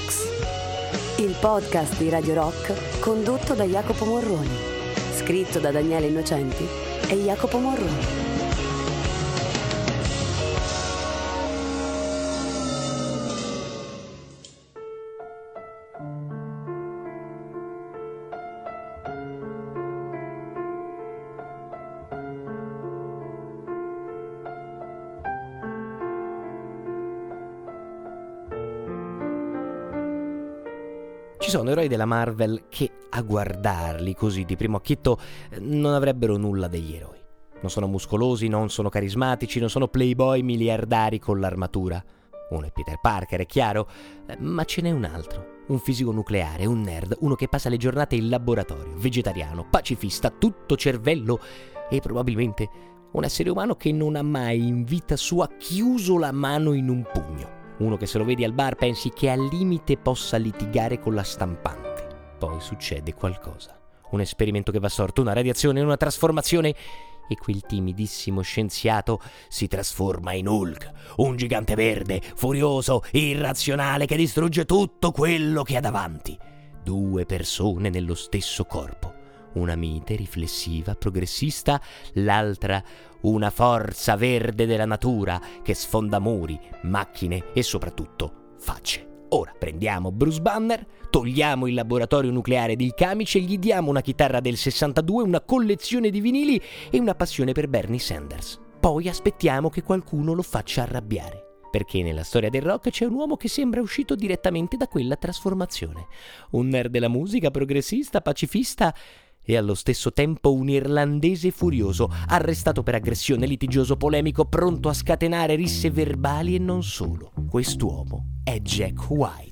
Rocks, il podcast di Radio Rock condotto da Jacopo Morroni, scritto da Daniele Innocenti e Jacopo Morroni. Ci sono eroi della Marvel che, a guardarli così di primo occhietto, non avrebbero nulla degli eroi. Non sono muscolosi, non sono carismatici, non sono playboy miliardari con l'armatura. Uno è Peter Parker, è chiaro, ma ce n'è un altro. Un fisico nucleare, un nerd, uno che passa le giornate in laboratorio, vegetariano, pacifista, tutto cervello e probabilmente un essere umano che non ha mai in vita sua chiuso la mano in un pugno. Uno che se lo vedi al bar pensi che al limite possa litigare con la stampante. Poi succede qualcosa. Un esperimento che va storto, una radiazione, una trasformazione e quel timidissimo scienziato si trasforma in Hulk, un gigante verde, furioso, irrazionale che distrugge tutto quello che ha davanti. Due persone nello stesso corpo. Una mite, riflessiva, progressista, l'altra una forza verde della natura che sfonda muri, macchine e soprattutto facce. Ora prendiamo Bruce Banner, togliamo il laboratorio nucleare di Camice e gli diamo una chitarra del 62, una collezione di vinili e una passione per Bernie Sanders. Poi aspettiamo che qualcuno lo faccia arrabbiare. Perché nella storia del rock c'è un uomo che sembra uscito direttamente da quella trasformazione. Un nerd della musica, progressista, pacifista e allo stesso tempo un irlandese furioso, arrestato per aggressione, litigioso, polemico, pronto a scatenare risse verbali e non solo. Quest'uomo è Jack White.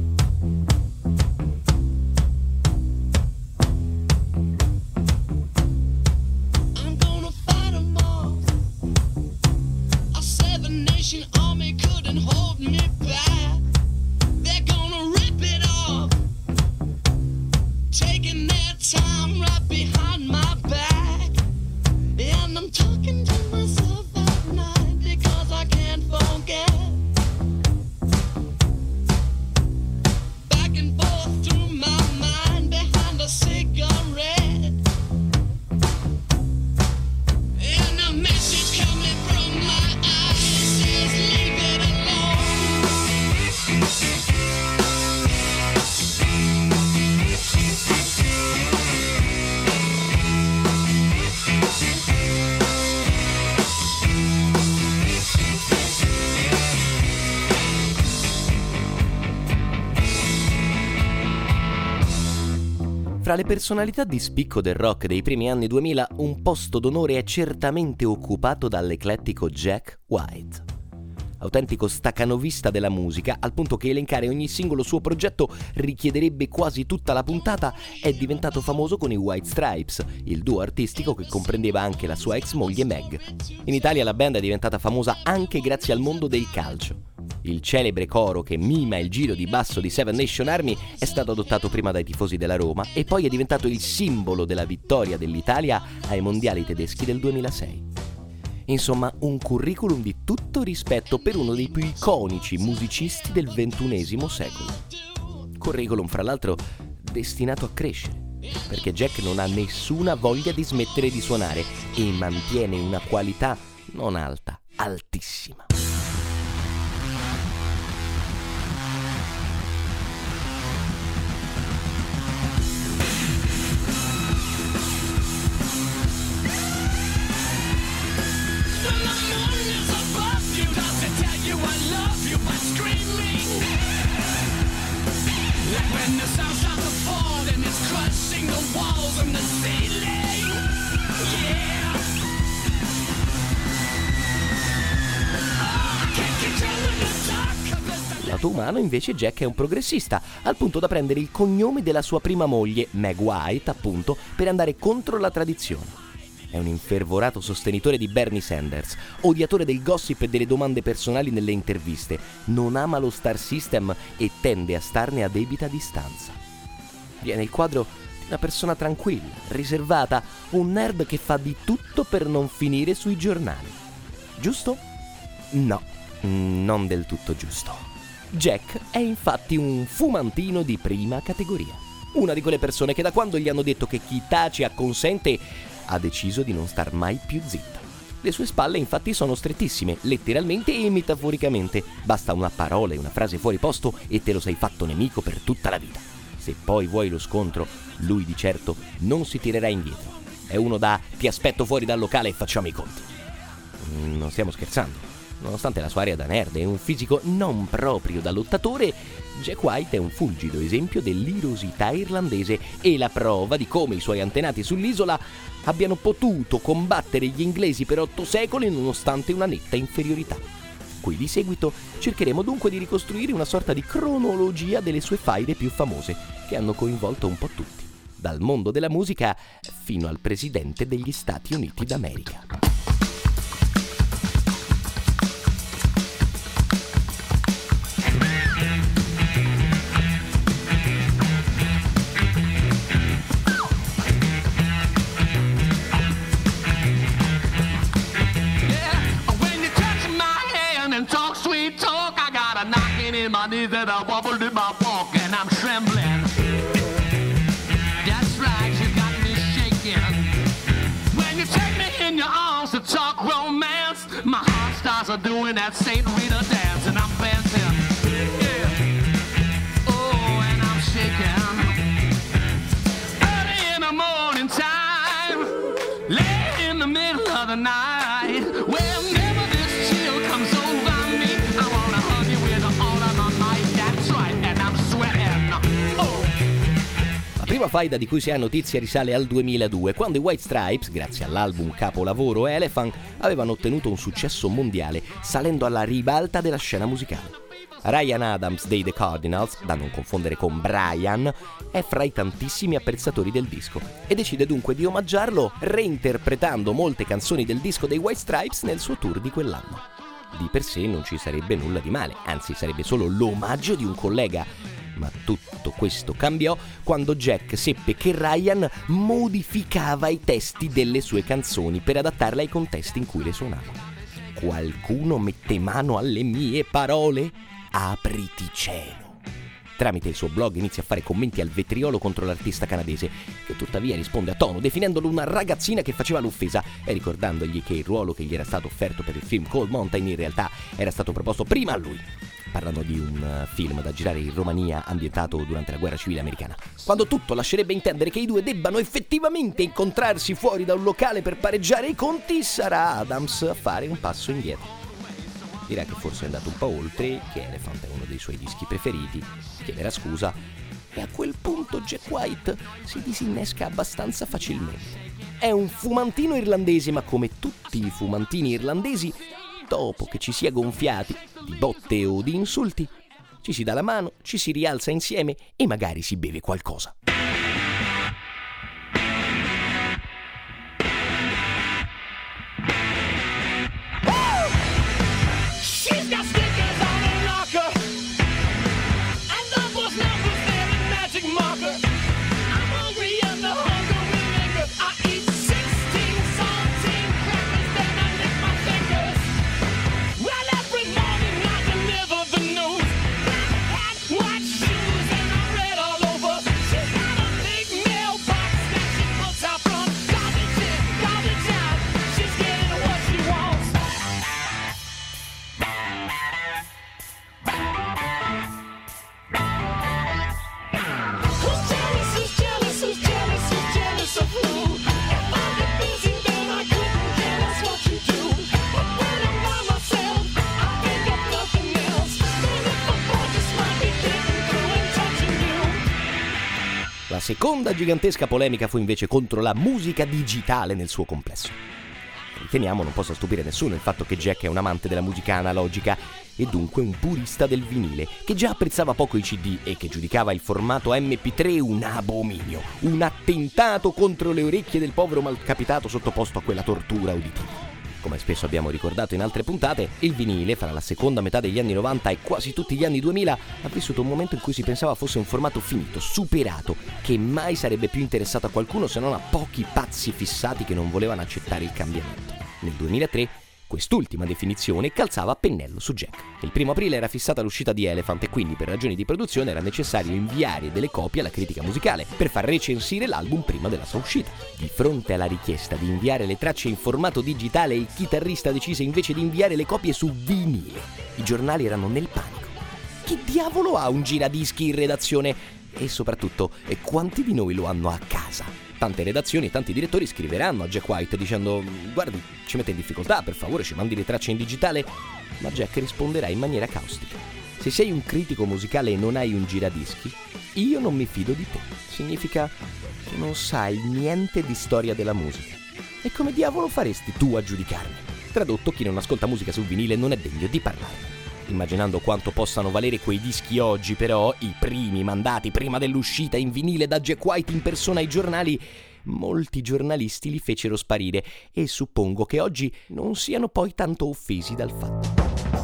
Time right behind my back, and I'm talking to myself at night because I can't forget. Back and forth through my mind behind a cigarette, and a message coming from my eyes says leave it alone. Fra le personalità di spicco del rock dei primi anni 2000, un posto d'onore è certamente occupato dall'eclettico Jack White. Autentico staccanovista della musica, al punto che elencare ogni singolo suo progetto richiederebbe quasi tutta la puntata, è diventato famoso con i White Stripes, il duo artistico che comprendeva anche la sua ex moglie Meg. In Italia la band è diventata famosa anche grazie al mondo del calcio. Il celebre coro che mima il giro di basso di Seven Nation Army è stato adottato prima dai tifosi della Roma e poi è diventato il simbolo della vittoria dell'Italia ai mondiali tedeschi del 2006. Insomma, un curriculum di tutto rispetto per uno dei più iconici musicisti del XXI secolo. Curriculum, fra l'altro, destinato a crescere, perché Jack non ha nessuna voglia di smettere di suonare e mantiene una qualità non alta, altissima. Lato umano invece Jack è un progressista, al punto da prendere il cognome della sua prima moglie, Meg White, appunto, per andare contro la tradizione. È un infervorato sostenitore di Bernie Sanders, odiatore del gossip e delle domande personali nelle interviste, non ama lo star system e tende a starne a debita distanza. Viene il quadro di una persona tranquilla, riservata, un nerd che fa di tutto per non finire sui giornali. Giusto? No, non del tutto giusto. Jack è infatti un fumantino di prima categoria. Una di quelle persone che da quando gli hanno detto che chi tace acconsente ha deciso di non star mai più zitta. Le sue spalle infatti sono strettissime, letteralmente e metaforicamente. Basta una parola e una frase fuori posto e te lo sei fatto nemico per tutta la vita. Se poi vuoi lo scontro, lui di certo non si tirerà indietro. È uno da ti aspetto fuori dal locale e facciamo i conti. Non stiamo scherzando. Nonostante la sua aria da nerd e un fisico non proprio da lottatore, Jack White è un fulgido esempio dell'irosità irlandese e la prova di come i suoi antenati sull'isola abbiano potuto combattere gli inglesi per 8 secoli nonostante una netta inferiorità. Qui di seguito cercheremo dunque di ricostruire una sorta di cronologia delle sue faide più famose, che hanno coinvolto un po' tutti, dal mondo della musica fino al presidente degli Stati Uniti d'America. My knees that I wobbled in my walk and I'm trembling. That's right, you got me shaking. When you take me in your arms to talk romance, my heart starts doing that Saint Rita dance and I'm dancing. Yeah. Oh, and I'm shaking. Early in the morning time, late in the middle of the night, whenever this chill comes over me, I wanna hug you with all of my might. That's right, and I'm sweating. Oh. La prima faida di cui si ha notizia risale al 2002, quando i White Stripes, grazie all'album capolavoro Elephant, avevano ottenuto un successo mondiale, salendo alla ribalta della scena musicale. Ryan Adams dei The Cardinals, da non confondere con Brian, è fra i tantissimi apprezzatori del disco e decide dunque di omaggiarlo reinterpretando molte canzoni del disco dei White Stripes nel suo tour di quell'anno. Di per sé non ci sarebbe nulla di male, anzi sarebbe solo l'omaggio di un collega. Ma tutto questo cambiò quando Jack seppe che Ryan modificava i testi delle sue canzoni per adattarle ai contesti in cui le suonava. Qualcuno mette mano alle mie parole? Apriti cielo. Tramite il suo blog inizia a fare commenti al vetriolo contro l'artista canadese, che tuttavia risponde a tono, definendolo una ragazzina che faceva l'offesa e ricordandogli che il ruolo che gli era stato offerto per il film Cold Mountain in realtà era stato proposto prima a lui, parlando di un film da girare in Romania ambientato durante la guerra civile americana, quando tutto lascerebbe intendere che i due debbano effettivamente incontrarsi fuori da un locale per pareggiare i conti. Sarà Adams a fare un passo indietro. Dirà che forse è andato un po' oltre, che Elephant è uno dei suoi dischi preferiti, chiederà scusa e a quel punto Jack White si disinnesca abbastanza facilmente. È un fumantino irlandese, ma come tutti i fumantini irlandesi, dopo che ci si è gonfiati di botte o di insulti, ci si dà la mano, ci si rialza insieme e magari si beve qualcosa. La seconda gigantesca polemica fu invece contro la musica digitale nel suo complesso. Riteniamo non possa stupire nessuno il fatto che Jack è un amante della musica analogica e dunque un purista del vinile, che già apprezzava poco i CD e che giudicava il formato MP3 un abominio, un attentato contro le orecchie del povero malcapitato sottoposto a quella tortura uditiva. Come spesso abbiamo ricordato in altre puntate, il vinile, fra la seconda metà degli anni 90 e quasi tutti gli anni 2000, ha vissuto un momento in cui si pensava fosse un formato finito, superato, che mai sarebbe più interessato a qualcuno se non a pochi pazzi fissati che non volevano accettare il cambiamento. Nel 2003 Quest'ultima definizione calzava a pennello su Jack. Il 1 aprile era fissata l'uscita di Elephant e quindi per ragioni di produzione era necessario inviare delle copie alla critica musicale per far recensire l'album prima della sua uscita. Di fronte alla richiesta di inviare le tracce in formato digitale, il chitarrista decise invece di inviare le copie su vinile. I giornali erano nel panico. Chi diavolo ha un giradischi in redazione? E soprattutto, quanti di noi lo hanno a casa? Tante redazioni e tanti direttori scriveranno a Jack White dicendo: guardi, ci mette in difficoltà, per favore ci mandi le tracce in digitale. Ma Jack risponderà in maniera caustica: se sei un critico musicale e non hai un giradischi, io non mi fido di te. Significa che non sai niente di storia della musica. E come diavolo faresti tu a giudicarmi? Tradotto, chi non ascolta musica sul vinile non è degno di parlarne. Immaginando quanto possano valere quei dischi oggi, però, i primi mandati prima dell'uscita in vinile da Jack White in persona ai giornali, molti giornalisti li fecero sparire e suppongo che oggi non siano poi tanto offesi dal fatto.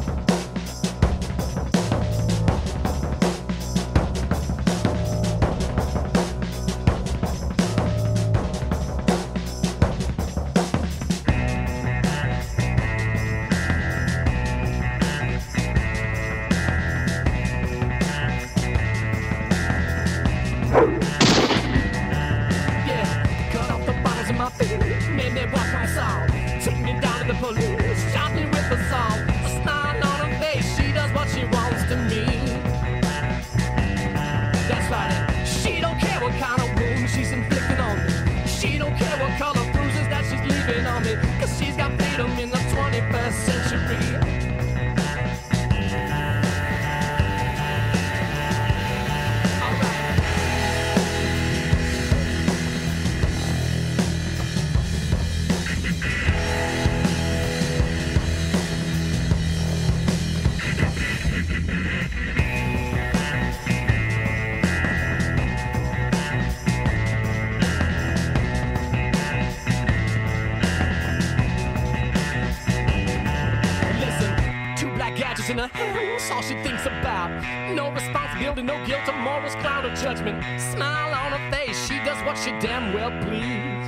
In her hands, all she thinks about. No responsibility, no guilt, or morals, cloud or judgment. Smile on her face, she does what she damn well please.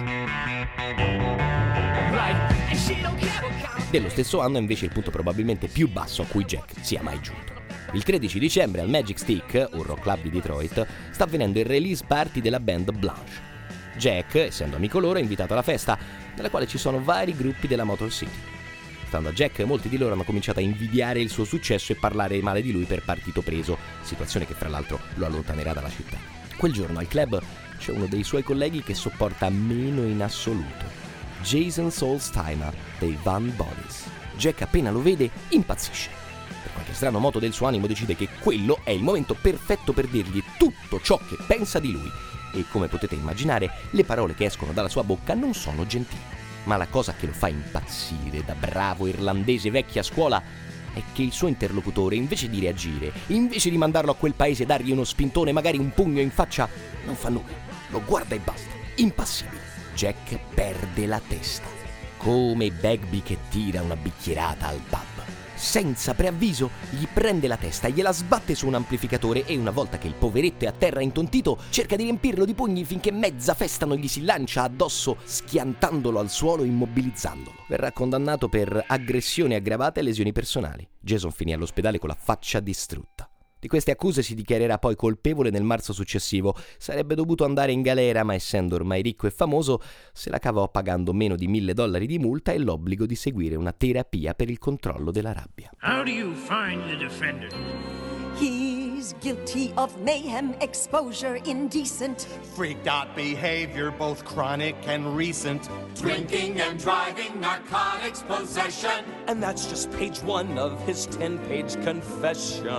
Right, and she don't care what kind of... Dello stesso anno è invece il punto probabilmente più basso a cui Jack sia mai giunto. Il 13 dicembre al Magic Stick, un rock club di Detroit, sta avvenendo il release party della band Blanche. Jack, essendo amico loro, è invitato alla festa, nella quale ci sono vari gruppi della Motor City. Stando a Jack, molti di loro hanno cominciato a invidiare il suo successo e parlare male di lui per partito preso, situazione che fra l'altro lo allontanerà dalla città. Quel giorno al club c'è uno dei suoi colleghi che sopporta meno in assoluto: Jason Solstheimer dei Van Bodies. Jack appena lo vede impazzisce. Per qualche strano moto del suo animo decide che quello è il momento perfetto per dirgli tutto ciò che pensa di lui. E come potete immaginare, le parole che escono dalla sua bocca non sono gentili. Ma la cosa che lo fa impazzire da bravo irlandese vecchia scuola è che il suo interlocutore, invece di reagire, invece di mandarlo a quel paese e dargli uno spintone, magari un pugno in faccia, non fa nulla, lo guarda e basta, impassibile. Jack perde la testa, come Bagby che tira una bicchierata al pub. Senza preavviso gli prende la testa, gliela sbatte su un amplificatore e una volta che il poveretto è a terra intontito cerca di riempirlo di pugni finché mezza festa non gli si lancia addosso, schiantandolo al suolo e immobilizzandolo. Verrà condannato per aggressione aggravata e lesioni personali. Jason finì all'ospedale con la faccia distrutta. Di queste accuse si dichiarerà poi colpevole nel marzo successivo. Sarebbe dovuto andare in galera, ma essendo ormai ricco e famoso, se la cavò pagando meno di $1.000 di multa e l'obbligo di seguire una terapia per il controllo della rabbia. How do you find the defendant? He's guilty of mayhem, exposure, indecent, freaked out behavior, both chronic and recent, drinking and driving, narcotics possession. And that's just page 1 of his 10-page confession.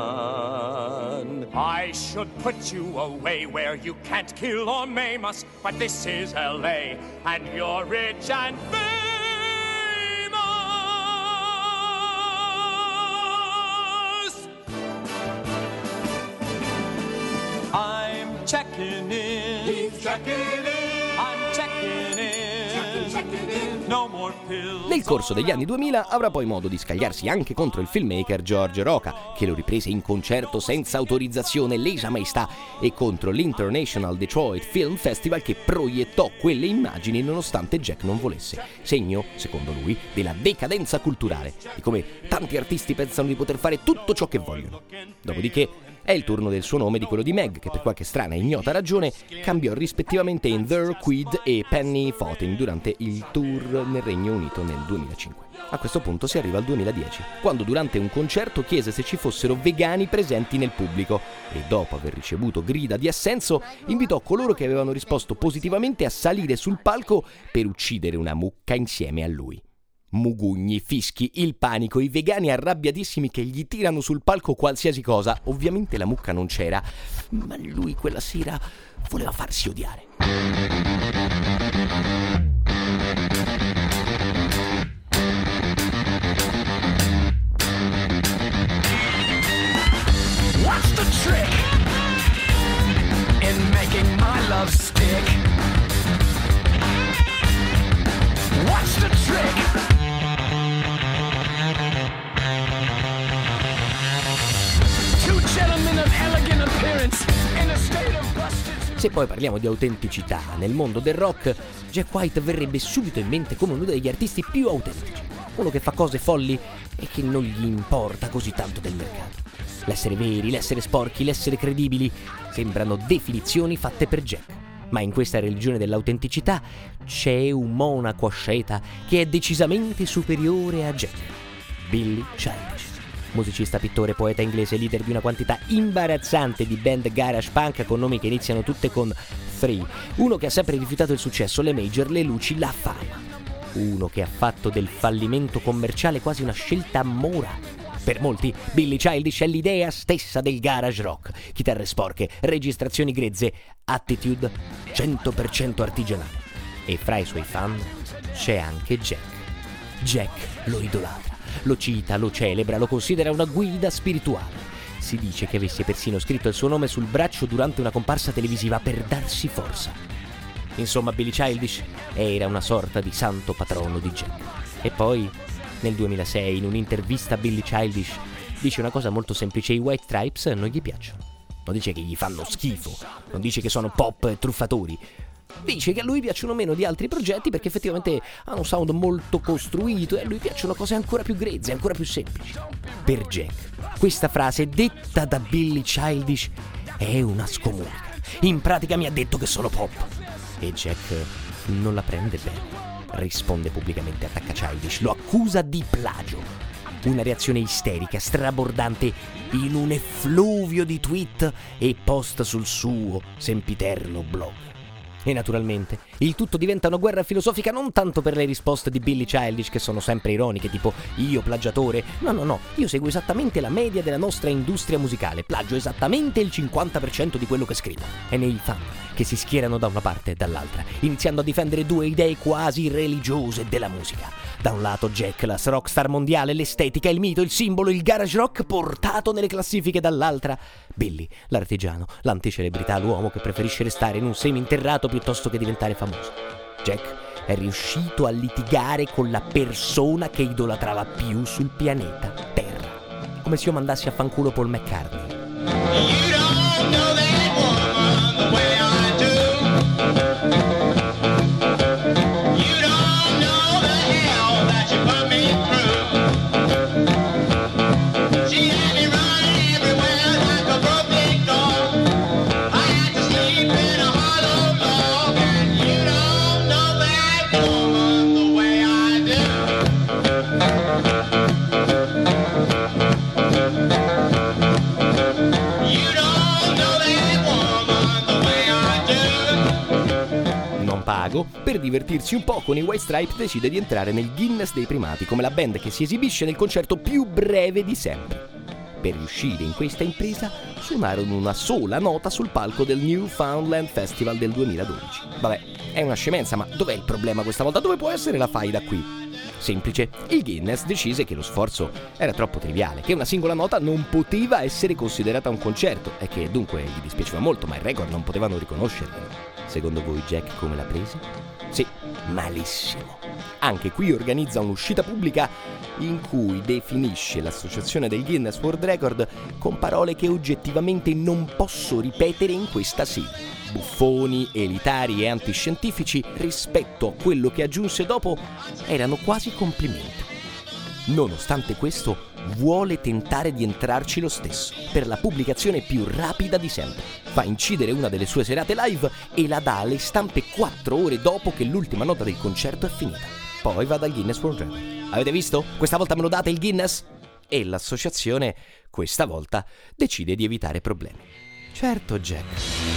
I should put you away where you can't kill or maim us, but this is LA, and you're rich and famous. I'm checking in. He's checking in. I'm checking in. No more pills. Nel corso degli anni 2000 avrà poi modo di scagliarsi anche contro il filmmaker George Roca, che lo riprese in concerto senza autorizzazione lesa maestà, e contro l'International Detroit Film Festival, che proiettò quelle immagini nonostante Jack non volesse. Segno, secondo lui, della decadenza culturale, di come tanti artisti pensano di poter fare tutto ciò che vogliono. Dopodiché è il turno del suo nome e di quello di Meg, che per qualche strana e ignota ragione cambiò rispettivamente in The Quid e Penny Fountain durante il tour nel Regno Unito nel 2005. A questo punto si arriva al 2010, quando durante un concerto chiese se ci fossero vegani presenti nel pubblico e, dopo aver ricevuto grida di assenso, invitò coloro che avevano risposto positivamente a salire sul palco per uccidere una mucca insieme a lui. Mugugni, fischi, il panico, i vegani arrabbiatissimi che gli tirano sul palco qualsiasi cosa. Ovviamente la mucca non c'era, ma lui quella sera voleva farsi odiare. What's the trick in making my love stick? What's the trick? Two gentlemen of elegant appearance in a state of busted. Se poi parliamo di autenticità nel mondo del rock, Jack White verrebbe subito in mente come uno degli artisti più autentici, uno che fa cose folli e che non gli importa così tanto del mercato. L'essere veri, l'essere sporchi, l'essere credibili sembrano definizioni fatte per Jack. Ma in questa religione dell'autenticità c'è un monaco asceta che è decisamente superiore a Jack: Billy Childish. Musicista, pittore, poeta inglese, leader di una quantità imbarazzante di band garage punk con nomi che iniziano tutte con 3. Uno che ha sempre rifiutato il successo, le major, le luci, la fama. Uno che ha fatto del fallimento commerciale quasi una scelta morale. Per molti, Billy Childish è l'idea stessa del garage rock. Chitarre sporche, registrazioni grezze, attitude 100% artigianale. E fra i suoi fan c'è anche Jack. Jack lo idolatra, lo cita, lo celebra, lo considera una guida spirituale. Si dice che avesse persino scritto il suo nome sul braccio durante una comparsa televisiva per darsi forza. Insomma, Billy Childish era una sorta di santo patrono di Jack. E poi, nel 2006, in un'intervista, Billy Childish dice una cosa molto semplice: i White Stripes non gli piacciono. Non dice che gli fanno schifo, non dice che sono pop e truffatori. Dice che a lui piacciono meno di altri progetti perché effettivamente hanno un sound molto costruito e a lui piacciono cose ancora più grezze, ancora più semplici. Per Jack, questa frase detta da Billy Childish è una scomunica. In pratica mi ha detto che sono pop. E Jack non la prende bene. Risponde pubblicamente, attacca Childish, lo accusa di plagio. Una reazione isterica, strabordante, in un effluvio di tweet e post sul suo sempiterno blog. E naturalmente il tutto diventa una guerra filosofica non tanto per le risposte di Billy Childish, che sono sempre ironiche, tipo io plagiatore. No, io seguo esattamente la media della nostra industria musicale, plagio esattamente il 50% di quello che scrivo. E nei fan che si schierano da una parte e dall'altra, iniziando a difendere due idee quasi religiose della musica. Da un lato Jack, la rockstar mondiale, l'estetica, il mito, il simbolo, il garage rock portato nelle classifiche; dall'altra Billy, l'artigiano, l'anticelebrità, l'uomo che preferisce restare in un seminterrato piuttosto che diventare famoso. Jack è riuscito a litigare con la persona che idolatrava più sul pianeta Terra, come se io mandassi a fanculo Paul McCartney. You don't know that woman the way I do. You don't know the hell that you put me through. She had me running everywhere like a broken dog. I had to sleep in a hollow log, and you don't know that woman the way I Pago, per divertirsi un po' con i White Stripes decide di entrare nel Guinness dei primati come la band che si esibisce nel concerto più breve di sempre. Per riuscire in questa impresa suonarono una sola nota sul palco del Newfoundland Festival del 2012. Vabbè, è una scemenza, ma dov'è il problema questa volta? Dove può essere la faida qui? Semplice, il Guinness decise che lo sforzo era troppo triviale, che una singola nota non poteva essere considerata un concerto e che dunque gli dispiaceva molto, ma il record non potevano riconoscerlo. Secondo voi Jack come l'ha presa? Sì, malissimo. Anche qui organizza un'uscita pubblica in cui definisce l'associazione del Guinness World Record con parole che oggettivamente non posso ripetere in questa sede. Buffoni, elitari e antiscientifici rispetto a quello che aggiunse dopo erano quasi complimenti. Nonostante questo, vuole tentare di entrarci lo stesso per la pubblicazione più rapida di sempre. Fa incidere una delle sue serate live e la dà alle stampe 4 ore dopo che l'ultima nota del concerto è finita. Poi va dal Guinness World Record. Avete visto? Questa volta me lo date il Guinness? E l'associazione, questa volta, decide di evitare problemi. Certo, Jack.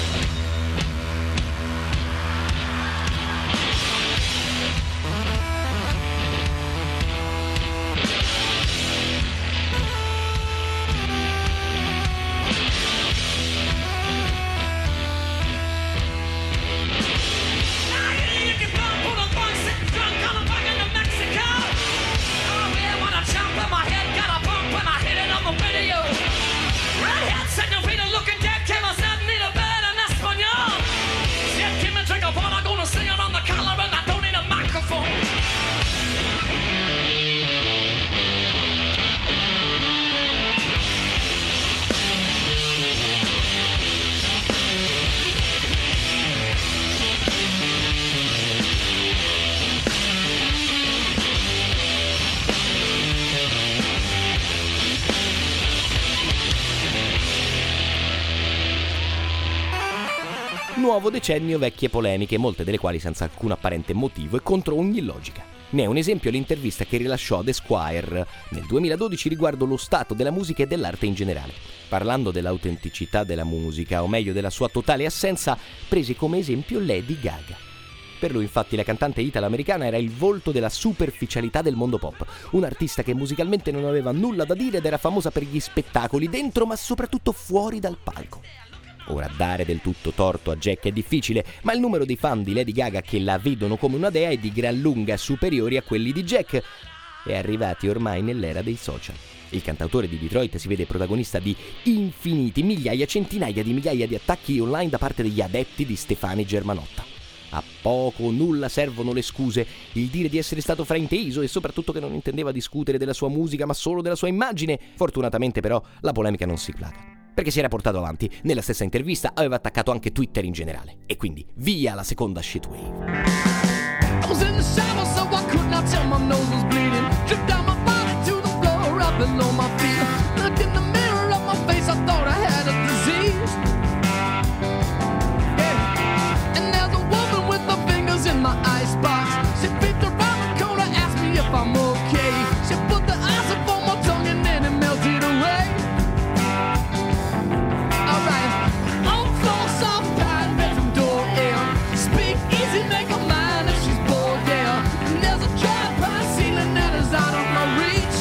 Nuovo decennio, vecchie polemiche, molte delle quali senza alcun apparente motivo e contro ogni logica. Ne è un esempio l'intervista che rilasciò ad Esquire nel 2012 riguardo lo stato della musica e dell'arte in generale. Parlando dell'autenticità della musica, o meglio della sua totale assenza, prese come esempio Lady Gaga. Per lui infatti la cantante italo-americana era il volto della superficialità del mondo pop, un'artista che musicalmente non aveva nulla da dire ed era famosa per gli spettacoli dentro ma soprattutto fuori dal palco. Ora, dare del tutto torto a Jack è difficile, ma il numero dei fan di Lady Gaga che la vedono come una dea è di gran lunga superiori a quelli di Jack, e arrivati ormai nell'era dei social. Il cantautore di Detroit si vede protagonista di infiniti, migliaia, centinaia di migliaia di attacchi online da parte degli adepti di Stefani Germanotta. A poco o nulla servono le scuse, il dire di essere stato frainteso e soprattutto che non intendeva discutere della sua musica ma solo della sua immagine. Fortunatamente però la polemica non si placa, perché si era portato avanti. Nella stessa intervista aveva attaccato anche Twitter in generale. E quindi via la seconda shitwave. I was in the shower, so I could not tell my nose was bleeding. Dripped down my body to the floor, up below my feet. Looked in the mirror of my face, I thought I had a disease. Yeah. And there's a woman with her fingers in my icebox. She peeked around the corner, asked me if I'm okay. She put the ice up on my tongue and then it melted away. Alright, on floor, soft pad, bedroom door air. Speak easy, make a mind if she's bored, yeah. And there's a dry pine ceiling that is out of my reach.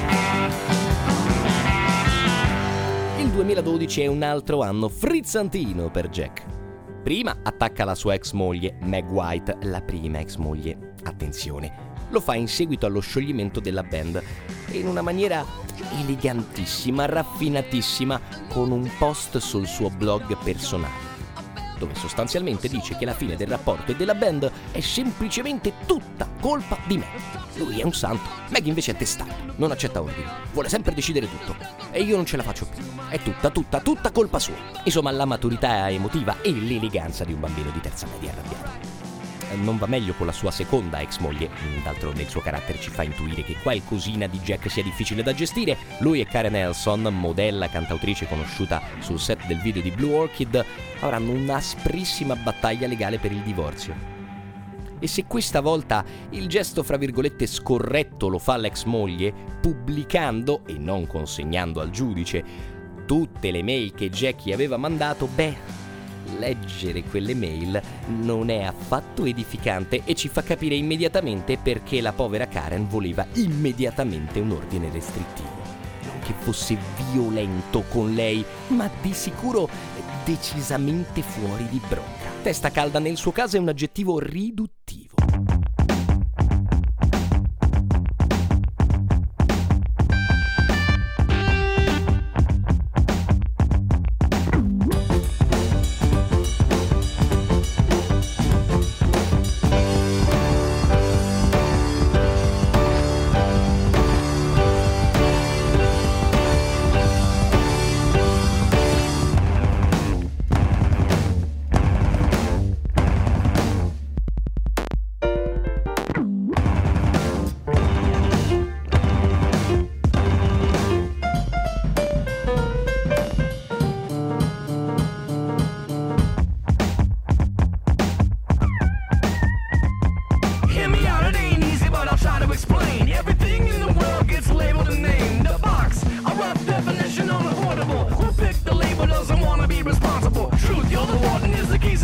Il 2012 è un altro anno frizzantino per Jack. Prima attacca la sua ex moglie, Meg White, la prima ex moglie. Attenzione, lo fa in seguito allo scioglimento della band e in una maniera elegantissima, raffinatissima, con un post sul suo blog personale, dove sostanzialmente dice che la fine del rapporto e della band è semplicemente tutta colpa di me. Lui è un santo, Meg invece è testardo, non accetta ordini, vuole sempre decidere tutto e io non ce la faccio più. È tutta colpa sua. Insomma, la maturità emotiva e l'eleganza di un bambino di terza media arrabbiato. Non va meglio con la sua seconda ex moglie, d'altronde il suo carattere ci fa intuire che qualcosina di Jack sia difficile da gestire. Lui e Karen Elson, modella cantautrice conosciuta sul set del video di Blue Orchid, avranno un'asprissima battaglia legale per il divorzio. E se questa volta il gesto fra virgolette scorretto lo fa l'ex moglie, pubblicando e non consegnando al giudice tutte le mail che Jackie aveva mandato, leggere quelle mail non è affatto edificante e ci fa capire immediatamente perché la povera Karen voleva immediatamente un ordine restrittivo. Non che fosse violento con lei, ma di sicuro decisamente fuori di brocca. Testa calda nel suo caso è un aggettivo riduttivo.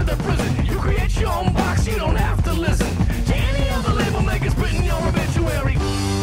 the prison. You create your own box, you don't have to listen to any other label makers printing your obituary.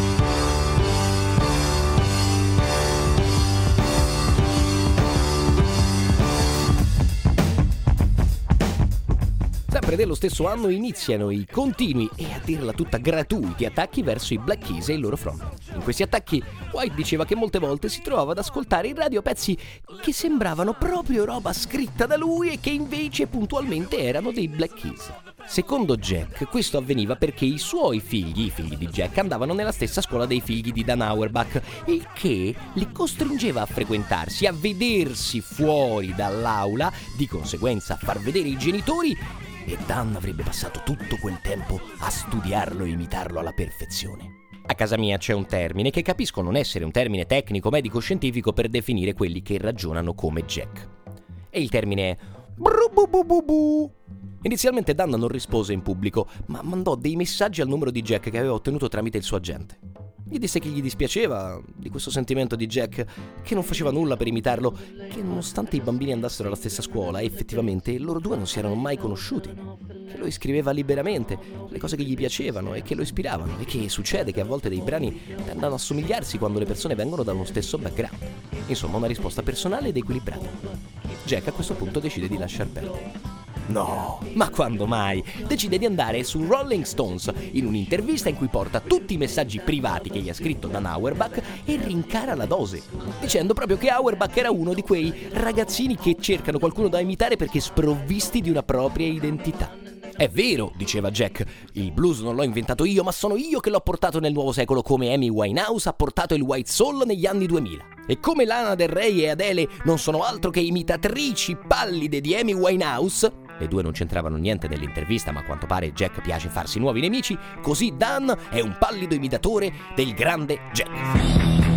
Sempre dello stesso anno iniziano i continui e a dirla tutta gratuiti attacchi verso i Black Keys e il loro front. In questi attacchi White diceva che molte volte si trovava ad ascoltare in radio pezzi che sembravano proprio roba scritta da lui e che invece puntualmente erano dei Black Keys. Secondo Jack questo avveniva perché i suoi figli, i figli di Jack, andavano nella stessa scuola dei figli di Dan Auerbach, il che li costringeva a frequentarsi, a vedersi fuori dall'aula, di conseguenza a far vedere i genitori, e Dan avrebbe passato tutto quel tempo a studiarlo e imitarlo alla perfezione. A casa mia c'è un termine che capisco non essere un termine tecnico, medico, scientifico per definire quelli che ragionano come Jack. E il termine è bru-bu-bu-bu-bu. Inizialmente Dan non rispose in pubblico, ma mandò dei messaggi al numero di Jack che aveva ottenuto tramite il suo agente. Gli disse che gli dispiaceva di questo sentimento di Jack, che non faceva nulla per imitarlo, che nonostante i bambini andassero alla stessa scuola, effettivamente loro due non si erano mai conosciuti, che lui scriveva liberamente le cose che gli piacevano e che lo ispiravano, e che succede che a volte dei brani tendano a somigliarsi quando le persone vengono da uno stesso background. Insomma, una risposta personale ed equilibrata. Jack a questo punto decide di lasciar perdere. No, ma quando mai? Decide di andare su Rolling Stones in un'intervista in cui porta tutti i messaggi privati che gli ha scritto Dan Auerbach e rincara la dose, dicendo proprio che Auerbach era uno di quei ragazzini che cercano qualcuno da imitare perché sprovvisti di una propria identità. È vero, diceva Jack, il blues non l'ho inventato io, ma sono io che l'ho portato nel nuovo secolo come Amy Winehouse ha portato il white soul negli anni 2000. E come Lana Del Rey e Adele non sono altro che imitatrici pallide di Amy Winehouse, le due non c'entravano niente nell'intervista, ma a quanto pare Jack piace farsi nuovi nemici, così Dan è un pallido imitatore del grande Jack.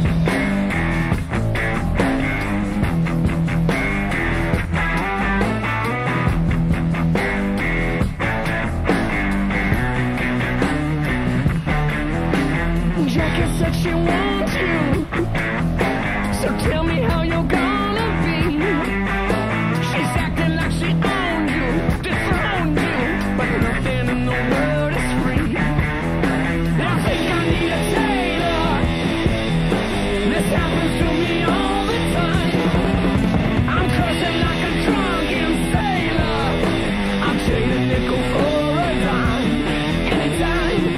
She wants you, so tell me how you're gonna be. She's acting like she owns you, disowned you, but nothing in the world is free. And I think I need a tailor. This happens to me all the time. I'm cursing like a drunken sailor. I'll trade a nickel for a dime, anytime.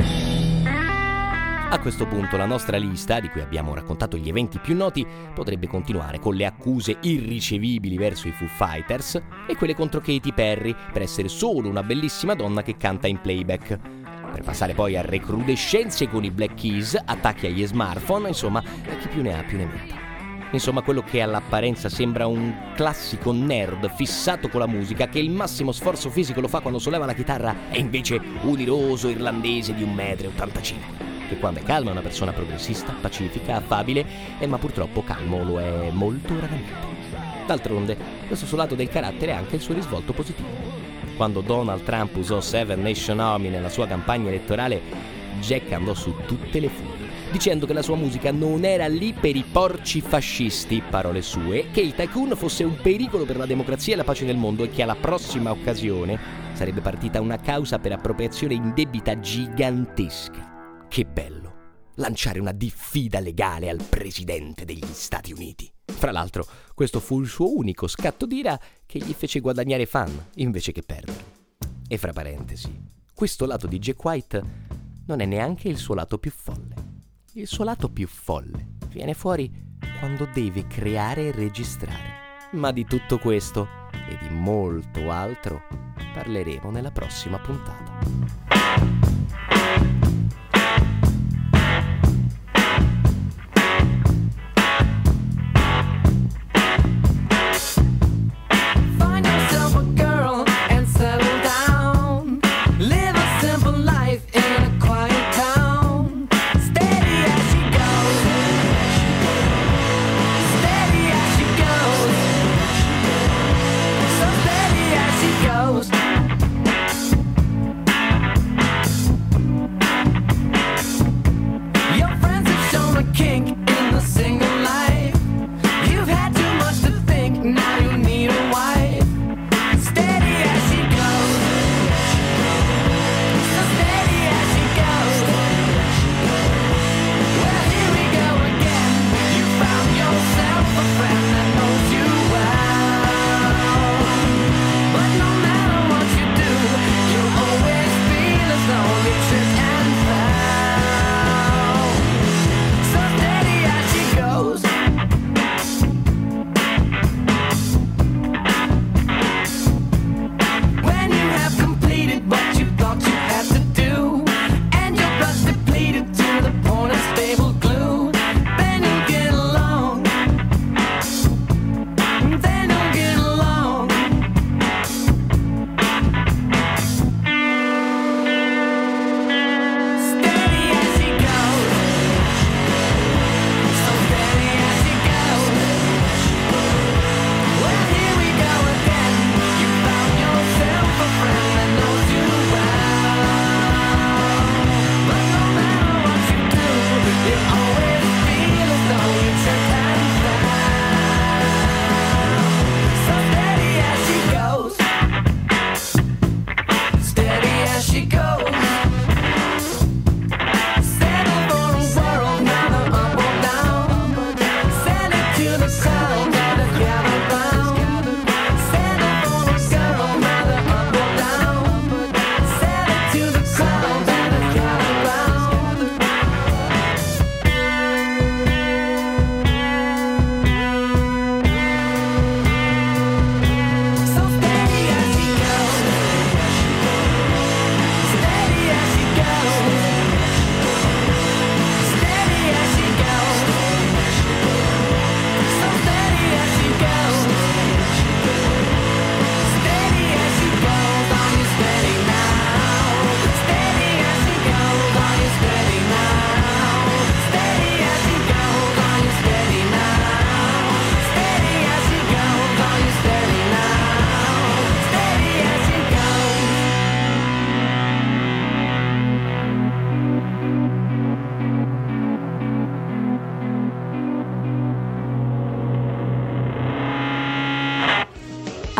A questo punto la nostra lista, di cui abbiamo raccontato gli eventi più noti, potrebbe continuare con le accuse irricevibili verso i Foo Fighters e quelle contro Katy Perry per essere solo una bellissima donna che canta in playback, per passare poi a recrudescenze con i Black Keys, attacchi agli smartphone, insomma, chi più ne ha più ne metta. Insomma, quello che all'apparenza sembra un classico nerd fissato con la musica, che il massimo sforzo fisico lo fa quando solleva la chitarra, è invece un iroso irlandese di 1,85 m. Che quando è calmo è una persona progressista, pacifica, affabile, ma purtroppo calmo lo è molto raramente. D'altronde, questo suo lato del carattere ha anche il suo risvolto positivo. Quando Donald Trump usò Seven Nation Army nella sua campagna elettorale, Jack andò su tutte le furie, dicendo che la sua musica non era lì per i porci fascisti, parole sue, che il tycoon fosse un pericolo per la democrazia e la pace nel mondo e che alla prossima occasione sarebbe partita una causa per appropriazione indebita gigantesca. Che bello, lanciare una diffida legale al presidente degli Stati Uniti. Fra l'altro, questo fu il suo unico scatto d'ira che gli fece guadagnare fan invece che perdere. E fra parentesi, questo lato di Jack White non è neanche il suo lato più folle. Il suo lato più folle viene fuori quando deve creare e registrare. Ma di tutto questo e di molto altro parleremo nella prossima puntata.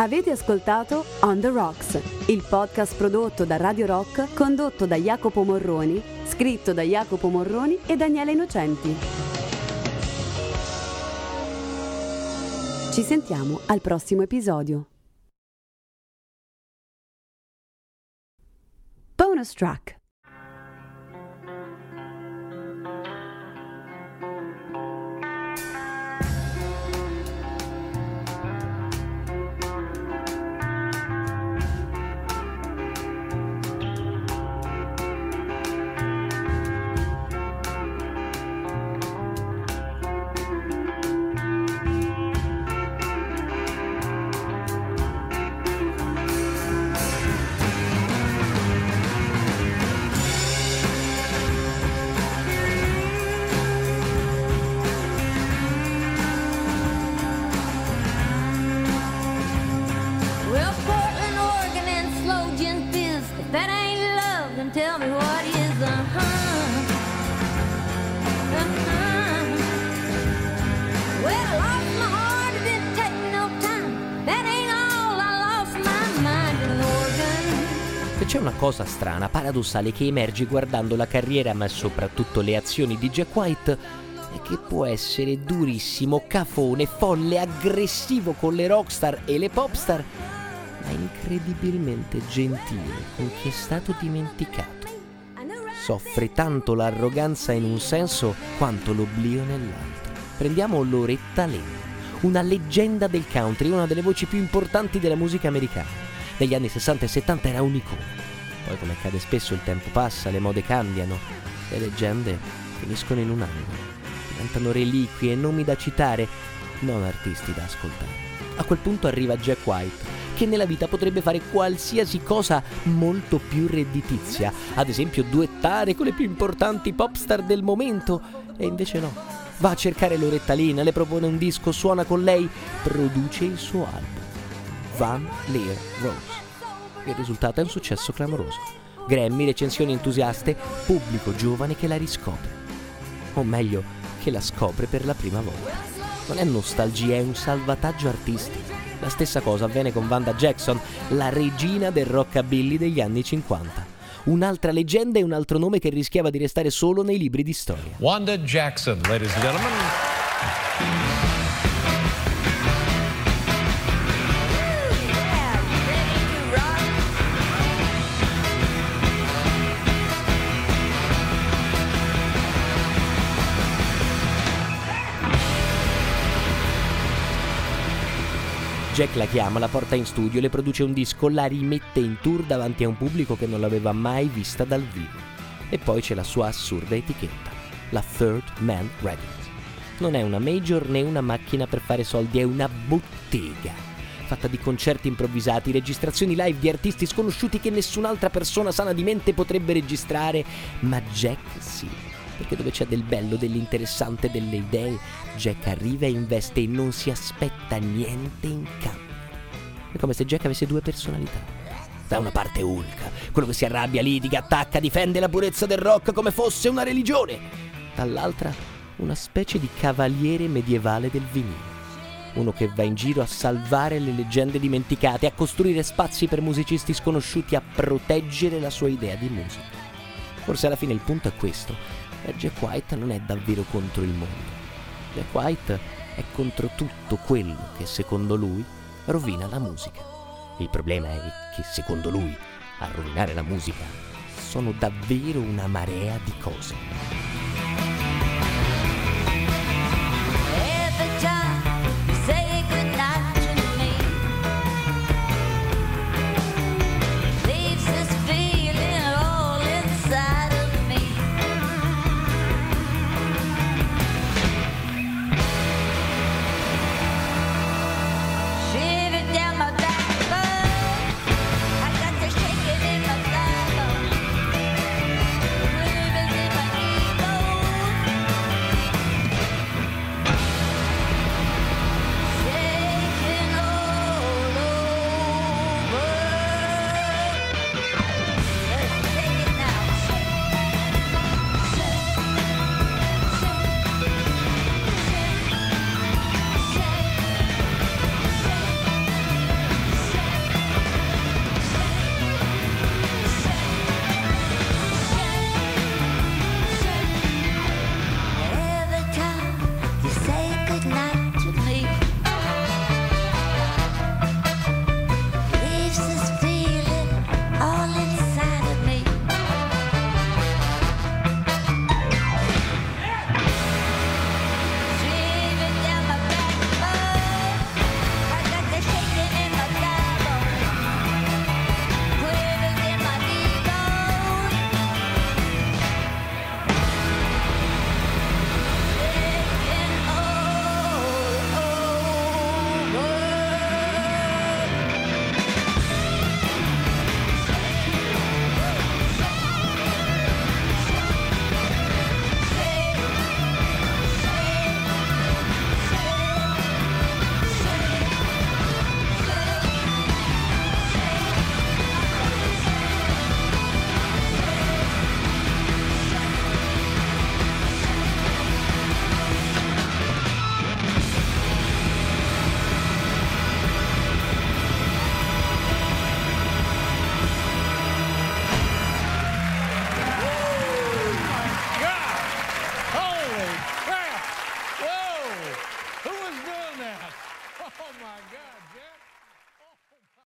Avete ascoltato On the Rocks, il podcast prodotto da Radio Rock, condotto da Jacopo Morroni, scritto da Jacopo Morroni e Daniele Innocenti. Ci sentiamo al prossimo episodio. Bonus track. Tell me what is Well, I lost my heart, it didn't take me no time. That ain't all, I lost my mind in organ. Se c'è una cosa strana, paradossale che emerge guardando la carriera ma soprattutto le azioni di Jack White, è che può essere durissimo, cafone, folle, aggressivo con le rockstar e le popstar, ma incredibilmente gentile con chi è stato dimenticato. Soffre tanto l'arroganza in un senso quanto l'oblio nell'altro. Prendiamo Loretta Lynn, una leggenda del country, una delle voci più importanti della musica americana. Negli anni 60 e 70 era un'icona. Poi, come accade spesso, il tempo passa, le mode cambiano, le leggende finiscono in un angolo, diventano reliquie, nomi da citare, non artisti da ascoltare. A quel punto arriva Jack White, che nella vita potrebbe fare qualsiasi cosa molto più redditizia, ad esempio duettare con le più importanti popstar del momento, e invece no. Va a cercare Loretta Lynn, le propone un disco, suona con lei, produce il suo album, Van Leer Rose. Il risultato è un successo clamoroso. Grammy, recensioni entusiaste, pubblico giovane che la riscopre. O meglio, che la scopre per la prima volta. Non è nostalgia, è un salvataggio artistico. La stessa cosa avviene con Vanda Jackson, la regina del rockabilly degli anni 50. Un'altra leggenda e un altro nome che rischiava di restare solo nei libri di storia. Wanda Jackson, ladies and gentlemen. Jack la chiama, la porta in studio, le produce un disco, la rimette in tour davanti a un pubblico che non l'aveva mai vista dal vivo. E poi c'è la sua assurda etichetta, la Third Man Records. Non è una major né una macchina per fare soldi, è una bottega, fatta di concerti improvvisati, registrazioni live di artisti sconosciuti che nessun'altra persona sana di mente potrebbe registrare, ma Jack sì. Perché dove c'è del bello, dell'interessante, delle idee, Jack arriva e investe e non si aspetta niente in cambio. È come se Jack avesse due personalità. Da una parte Hulk, quello che si arrabbia, litiga, attacca, difende la purezza del rock come fosse una religione. Dall'altra una specie di cavaliere medievale del vinile. Uno che va in giro a salvare le leggende dimenticate, a costruire spazi per musicisti sconosciuti, a proteggere la sua idea di musica. Forse alla fine il punto è questo. Jack White non è davvero contro il mondo. Jack White è contro tutto quello che secondo lui rovina la musica. Il problema è che secondo lui a rovinare la musica sono davvero una marea di cose. Oh my God.